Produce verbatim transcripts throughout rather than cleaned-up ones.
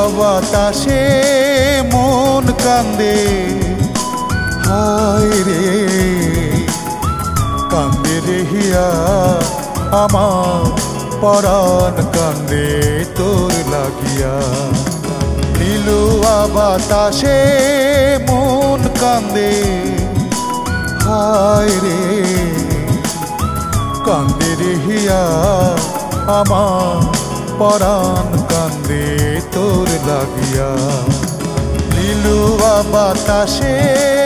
বাতাসে মন কান্দে, হায় রে কান্দে রে হিয়া আমার পরাণ কান্দে তোর লাগিয়া। নীলুয়া বাতাসে মন কান্দে, হায় রে কান্দে রে হিয়া আমার পরাণ কান্দে তোর লাগিয়া। নীলুয়া বাতাসে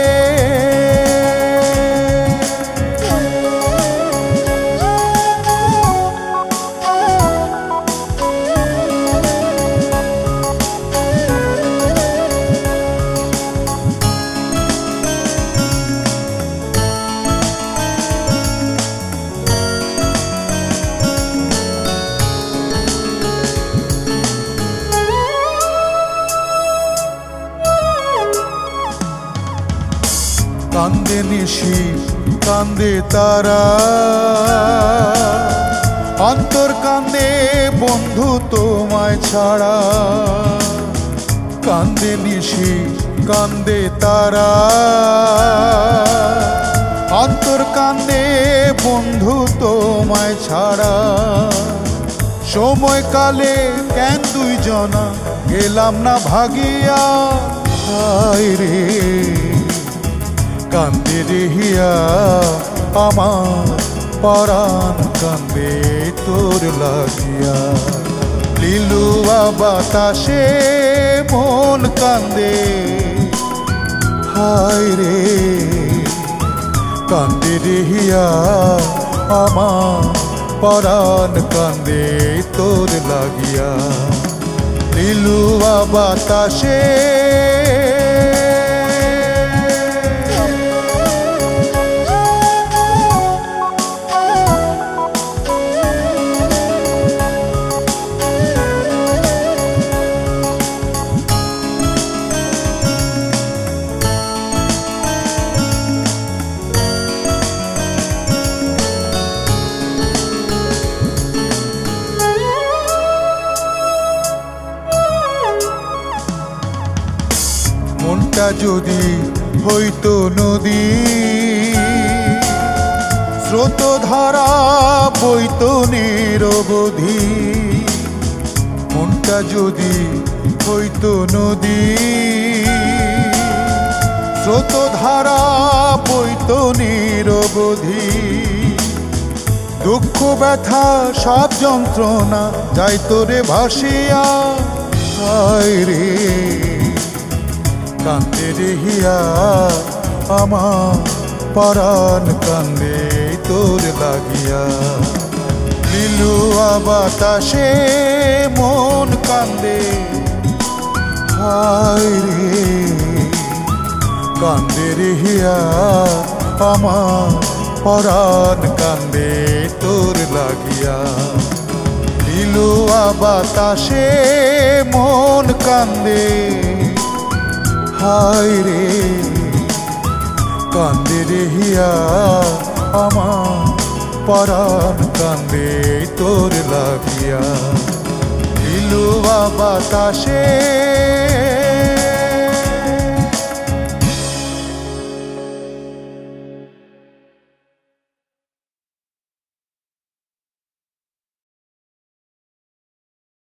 কান্দে নিশি কান্দে তারা, অন্তর কান্দে বন্ধু তোমায় ছাড়া। কান্দে নিশি কান্দে তারা, অন্তর কান্দে বন্ধু তোমায় ছাড়া। সময়কালে কেন দুইজনা গেলাম না ভাগিয়া, হায় রে কান্দে রে হিয়া আমার পরাণ কান্দে তোর লাগিয়া। নীলুয়া বাতাসে মন কান্দে, হায় রে কান্দে রে হিয়া আমার পরাণ কান্দে তোর লাগিয়া। নীলুয়া বাতাসে মনটা যদি হইতো নদী, স্রোত ধারা বইতো নিরবধি। মনটা যদি হইতো নদী, স্রোত ধারা বইতো নিরবধি। দুঃখ ব্যথা সব যন্ত্রণা যাইতো রে ভাসিয়া, হায় রে কান্দে রে হিয়া আমার পরাণ কান্দে তোর লাগিয়া। নীলুয়া বাতাসে মন কান্দে, হায় রে কান্দে রে হিয়া আমার পরাণ কান্দে তোর লাগিয়া। নীলুয়া বাতাসে মন কান্দে, হায় রে কান্দে রে হিয়া আমার পরাণ কান্দে তোর লাগিয়া। নীলুয়া বাতাসে